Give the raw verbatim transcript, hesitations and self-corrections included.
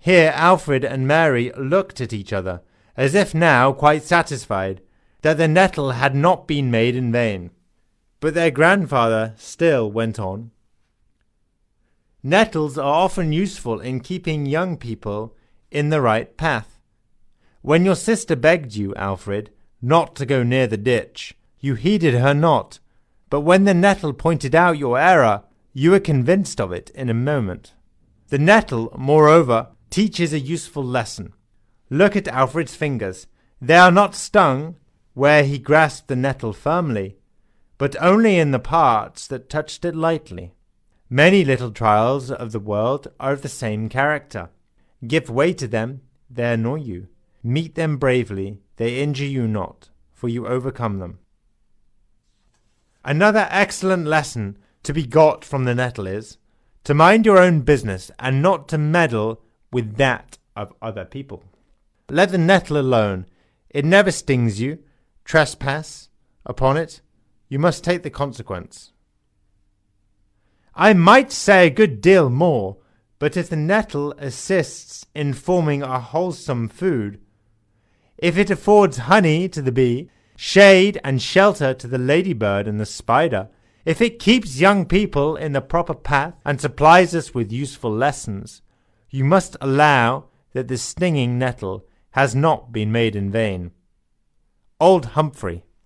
Here Alfred and Mary looked at each other, as if now quite satisfied that the nettle had not been made in vain. But their grandfather still went on. Nettles are often useful in keeping young people in the right path. When your sister begged you, Alfred, not to go near the ditch, you heeded her not, but when the nettle pointed out your error, you were convinced of it in a moment. The nettle, moreover, teaches a useful lesson. Look at Alfred's fingers. They are not stung where he grasped the nettle firmly, but only in the parts that touched it lightly. Many little trials of the world are of the same character. Give way to them, they annoy you. Meet them bravely, they injure you not, for you overcome them. Another excellent lesson to be got from the nettle is to mind your own business and not to meddle with that of other people. Let the nettle alone. It never stings you. Trespass upon it, you must take the consequence. I might say a good deal more, but if the nettle assists in forming a wholesome food, if it affords honey to the bee, shade and shelter to the ladybird and the spider, if it keeps young people in the proper path and supplies us with useful lessons, you must allow that the stinging nettle has not been made in vain. Old Humphrey.